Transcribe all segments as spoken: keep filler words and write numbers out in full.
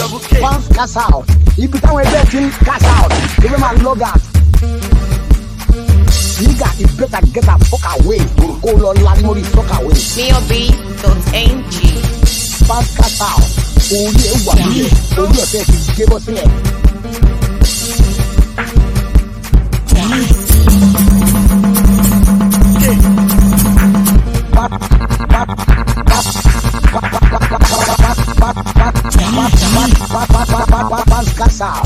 Fans cash out. Ibi táwọn ẹgbẹ́ ti ń cash out. Give him a log out. Nigga, you better get a fuck away. Go lọ lárí mórí fuck away. Miob dot N G. Fans cash out. Orí ẹ̀ wà nílẹ̀. Orí ọ̀tẹ̀ ti gé bọ́ sílẹ̀. Fans cash out.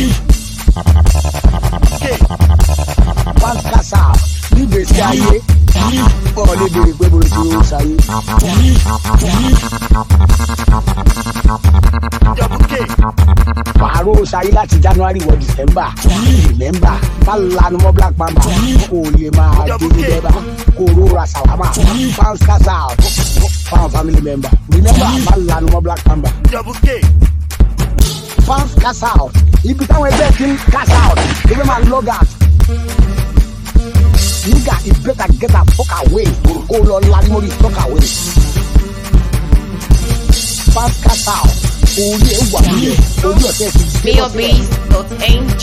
Fans cash out. Níbi èsì ayé. Bọ́ọ̀ lè béèrè pé mo ti ń ṣayé. Pààrọ̀ ṣayé láti January wọ December. Remember, má lanu mọ́ Black Mamba. Kò lè máa dé ní bẹ́bà. Kò rọra ṣàwámà. Fans cash out. Fan family member. Remember, má lanu mọ́ Black Mamba. Fans cash out. Ibi táwọn ẹgbẹ́ ti ń cash out. Give him a log out. Nigga, you better get a fuck away. Go lọ lárí mórí fuck away. Fans cash out. Orí ẹ̀ wà nílẹ̀. Orí ọ̀tẹ̀ ti gé bọ́ Miob sílẹ̀. dot N G.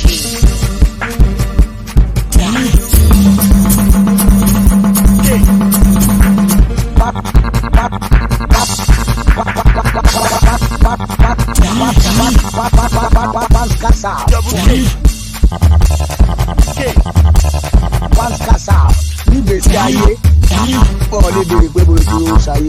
Fans cash out. Fans cash out. Níbi èsì ayé. Bọ́ọ̀ lè béèrè pé mo ti ń ṣayé.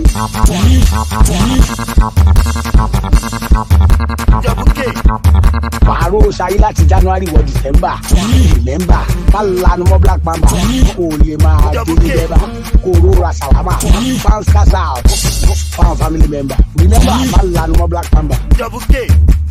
Pààrọ̀ ṣayé láti January wọ December. Remember, má lanu mọ́ Black Mamba. Kò lè máa dé ní bẹ́bà. Kò rọra ṣàwámà. Fans cash out. Fan family member. Remember, má lanu mọ́ Black Mamba.